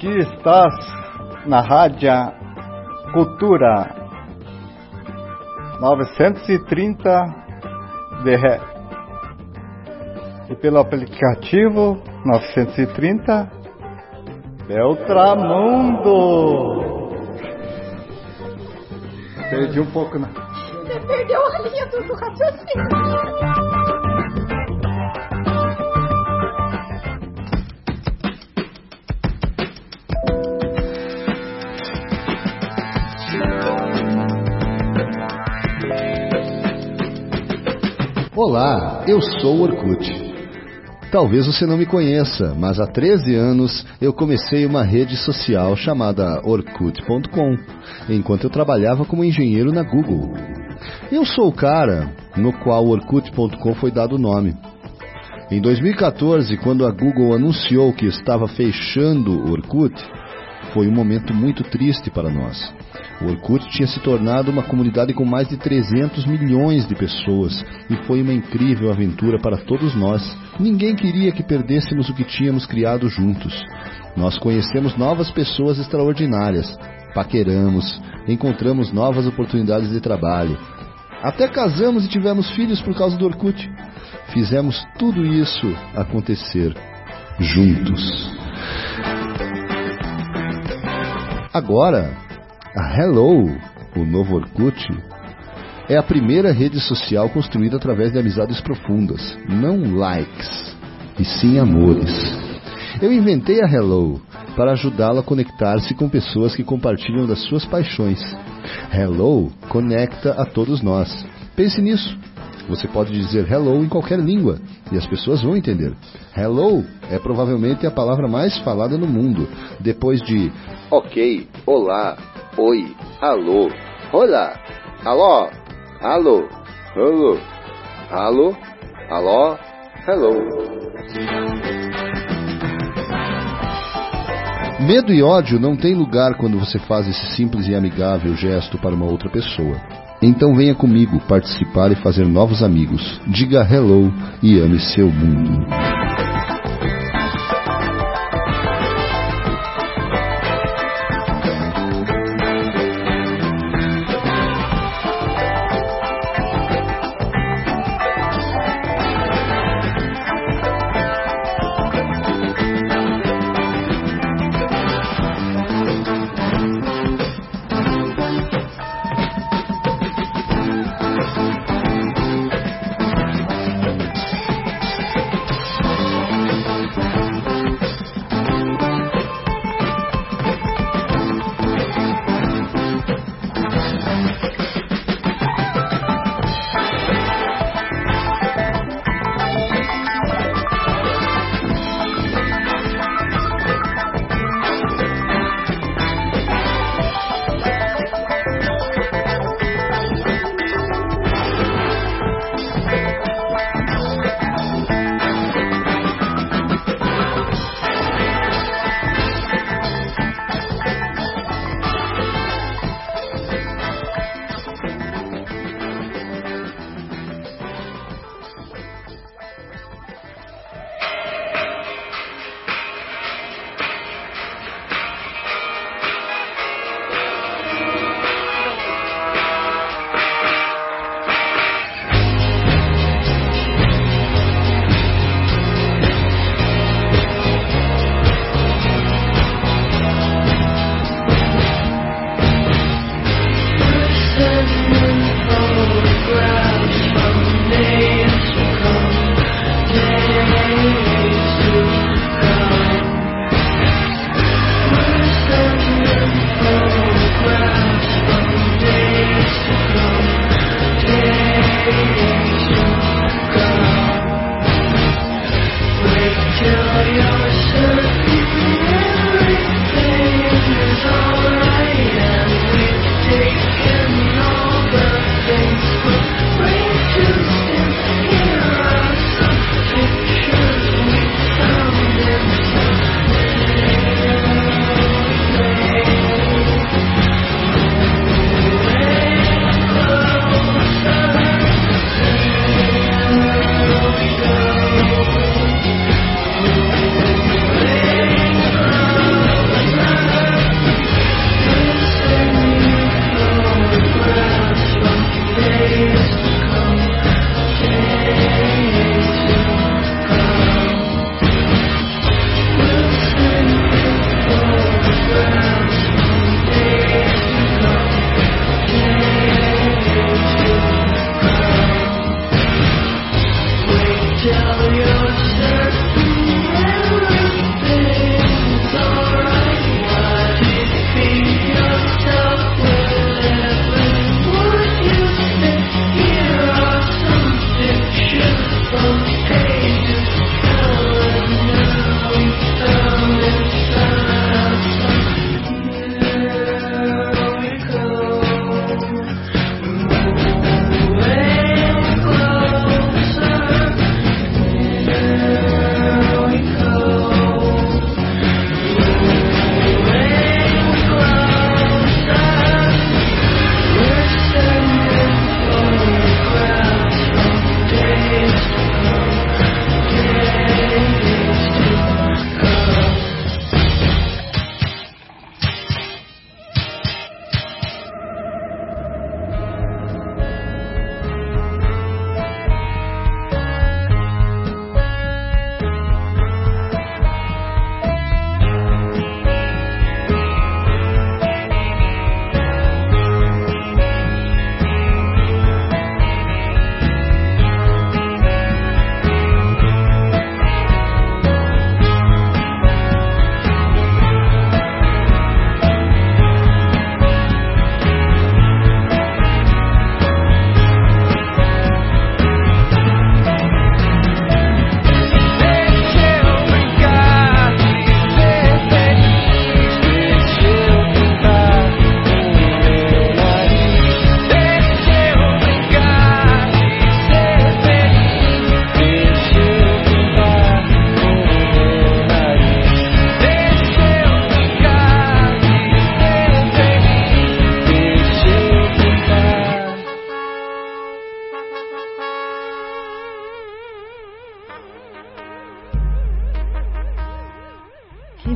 Aqui estás na Rádio Cultura 930 BR e pelo aplicativo 930 Beltramundo. Perdi um pouco, né? Você perdeu a linha do raciocínio. Olá, eu sou o Orkut. Talvez você não me conheça, mas há 13 anos eu comecei uma rede social chamada Orkut.com, enquanto eu trabalhava como engenheiro na Google. Eu sou o cara no qual Orkut.com foi dado o nome. Em 2014, quando a Google anunciou que estava fechando o Orkut, foi um momento muito triste para nós. O Orkut tinha se tornado uma comunidade com mais de 300 milhões de pessoas e foi uma incrível aventura para todos nós. Ninguém queria que perdêssemos o que tínhamos criado juntos. Nós conhecemos novas pessoas extraordinárias, paqueramos, encontramos novas oportunidades de trabalho. Até casamos e tivemos filhos por causa do Orkut. Fizemos tudo isso acontecer juntos. Agora, a Hello, o novo Orkut, é a primeira rede social construída através de amizades profundas, não likes, e sim amores. Eu inventei a Hello para ajudá-la a conectar-se com pessoas que compartilham das suas paixões. Hello conecta a todos nós. Pense nisso. Você pode dizer hello em qualquer língua e as pessoas vão entender. Hello é provavelmente a palavra mais falada no mundo, depois de ok, olá, oi, alô, olá, alô, alô, alô, alô, alô, hello. Medo e ódio não têm lugar quando você faz esse simples e amigável gesto para uma outra pessoa. Então venha comigo participar e fazer novos amigos. Diga hello e ame seu mundo.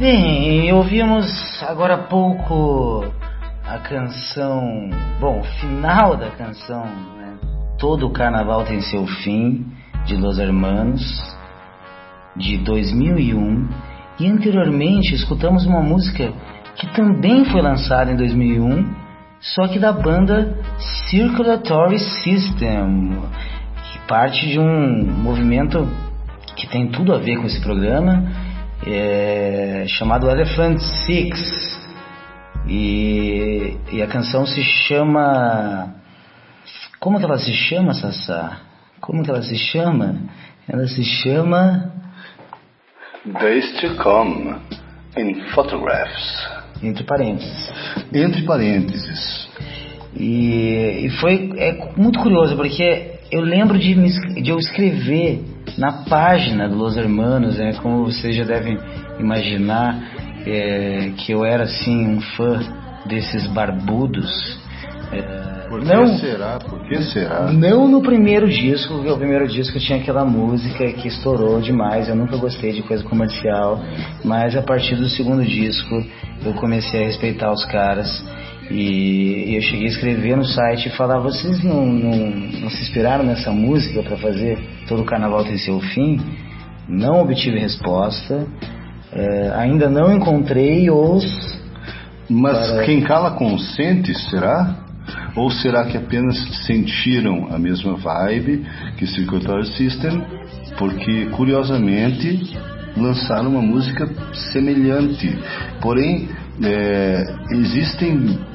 Bem, ouvimos agora há pouco a canção, bom, o final da canção, né? Todo Carnaval Tem Seu Fim, de Los Hermanos, de 2001. E anteriormente escutamos uma música que também foi lançada em 2001, só que da banda Circulatory System, que parte de um movimento que tem tudo a ver com esse programa, chamado Elephant Six. E a canção se chama... Como que ela se chama, Sassá? Como que ela se chama? Ela se chama... Days to Come, in Photographs. Entre parênteses. Entre parênteses. E foi muito curioso, porque eu lembro de eu escrever na página do Los Hermanos, né, como vocês já devem imaginar, que eu era assim um fã desses barbudos. Por que será? Não no primeiro disco, porque o primeiro disco tinha aquela música que estourou demais. Eu nunca gostei de coisa comercial, mas a partir do segundo disco eu comecei a respeitar os caras. E eu cheguei a escrever no site e falar: vocês não se inspiraram nessa música para fazer Todo Carnaval Tem Seu Fim? Não obtive resposta, ainda não encontrei os... Mas quem cala consente, será? Ou será que apenas sentiram a mesma vibe que Circulatory System? Porque, curiosamente, lançaram uma música semelhante. Porém, existem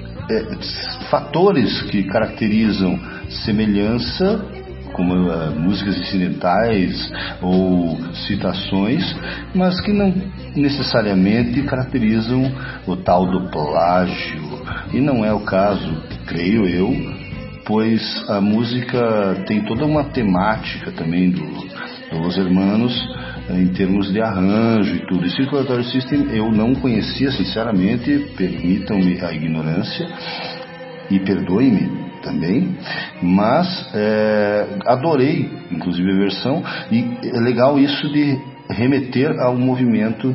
fatores que caracterizam semelhança, como músicas incidentais ou citações, mas que não necessariamente caracterizam o tal do plágio. E não é o caso, creio eu, pois a música tem toda uma temática também do Los Hermanos, em termos de arranjo e tudo. E Circulatory System eu não conhecia, sinceramente, permitam-me a ignorância e perdoe-me também, mas adorei inclusive a versão, e é legal isso de remeter a um movimento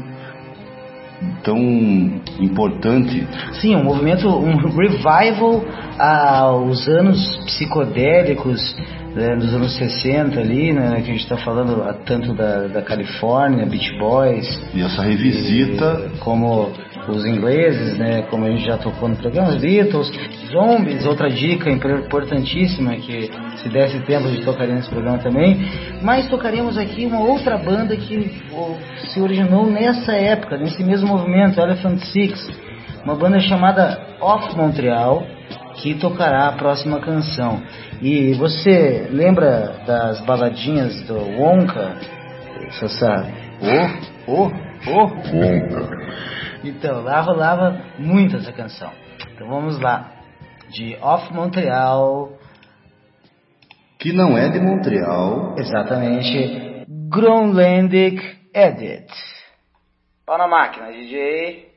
tão importante. Sim, um movimento, um revival aos anos psicodélicos, dos anos 60 ali, né, que a gente está falando tanto da Califórnia, Beach Boys. E essa revisita... Como os ingleses, né, como a gente já tocou no programa, os Beatles, Zombies, outra dica importantíssima que se desse tempo a gente tocaria nesse programa também. Mas tocaremos aqui uma outra banda que se originou nessa época, nesse mesmo movimento, Elephant Six, uma banda chamada Off Montreal, que tocará a próxima canção. E você lembra das baladinhas do Wonka, Sassá? Wonka. Então, lá rolava muito essa canção. Então vamos lá, de Off Montreal. Que não é de Montreal. Exatamente, Groenlandic Edit. Pau na máquina, DJ.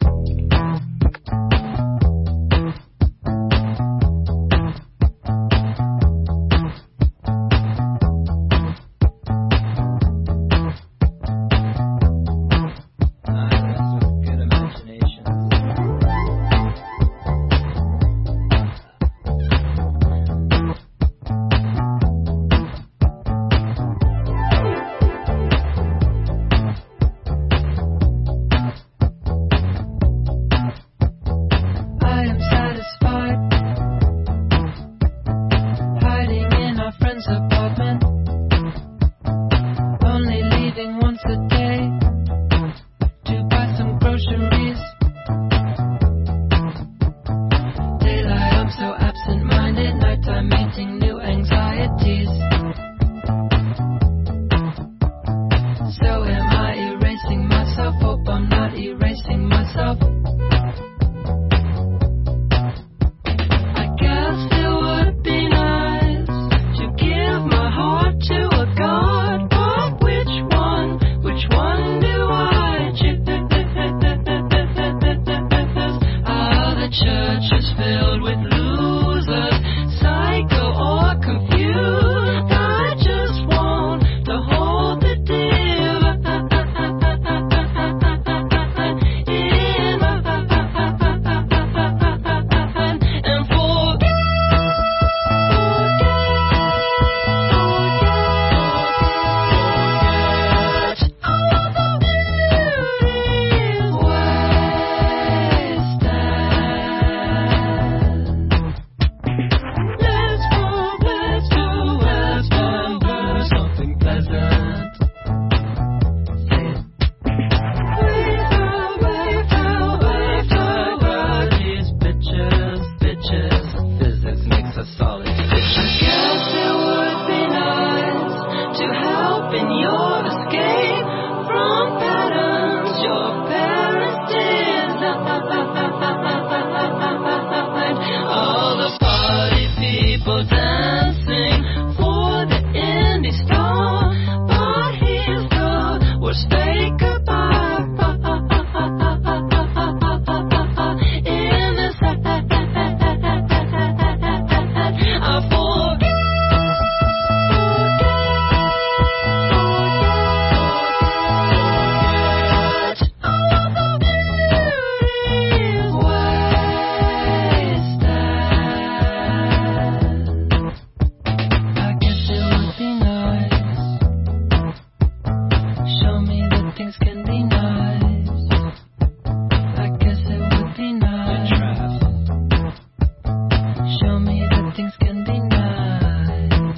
things can be nice.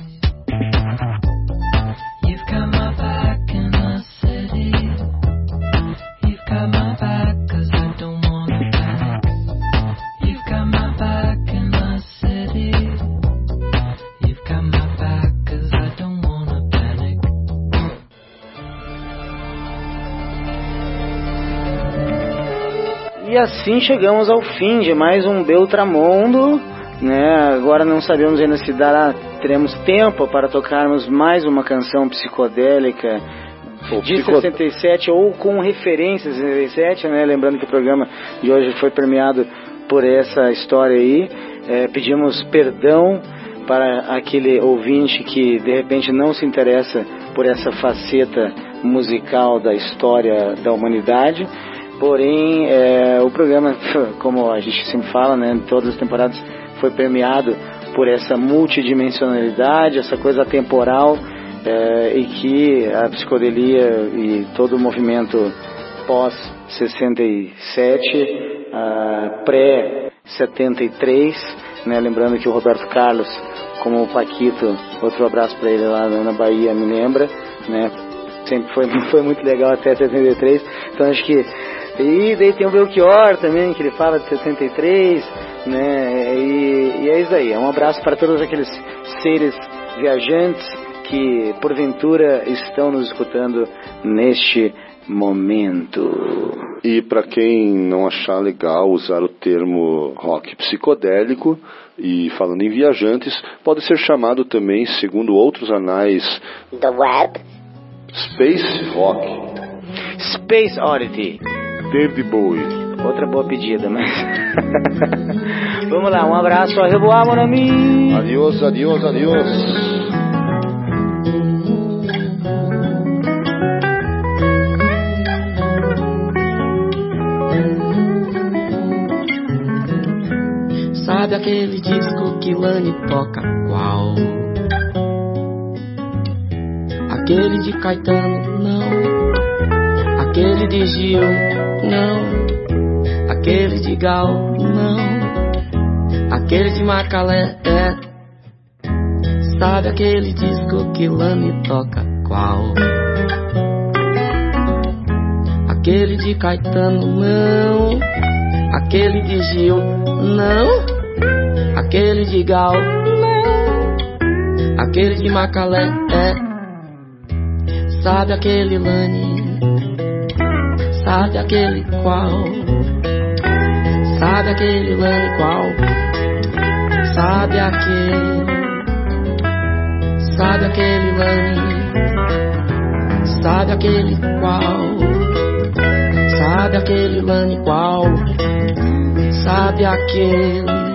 You've got my back in the city. You've got my back 'cause I don't wanna panic. You've got my back in the city. You've got my back 'cause I don't wanna panic. E assim chegamos ao fim de mais um Beltramondo, né? Agora não sabemos ainda se teremos tempo para tocarmos mais uma canção psicodélica de 67 ou com referências de 67, né? Lembrando que o programa de hoje foi premiado por essa história aí. Pedimos perdão para aquele ouvinte que de repente não se interessa por essa faceta musical da história da humanidade. Porém, o programa, como a gente sempre fala, né, em todas as temporadas, foi premiado por essa multidimensionalidade, essa coisa atemporal, e que a psicodelia e todo o movimento pós-67, pré-73, né, lembrando que o Roberto Carlos, como o Paquito, outro abraço para ele lá na Bahia, me lembra, né, sempre foi muito legal até 73, então acho que. E daí tem o Belchior também, que ele fala de 73, né? E é isso aí. Um abraço para todos aqueles seres viajantes que, porventura, estão nos escutando neste momento. E para quem não achar legal usar o termo rock psicodélico, e falando em viajantes, pode ser chamado também, segundo outros anais Do web. Space Rock. Space Oddity. David Bowie. Outra boa pedida, mas... Vamos lá, um abraço, au revoir, mon ami. Adiós, adiós, adiós. Sabe aquele disco que Lani toca? Qual? Aquele de Caetano? Não. Aquele de Gil? Não. Aquele de Gal? Não. Aquele de Macalé? Sabe aquele disco que Lani toca? Qual? Aquele de Caetano? Não. Aquele de Gil? Não. Aquele de Gal? Não. Aquele de Macalé? Sabe aquele Lani? Sabe aquele qual? Sabe aquele Lani qual? Sabe aquele? Sabe aquele Lani? Sabe aquele qual? Sabe aquele Lani qual? Sabe aquele?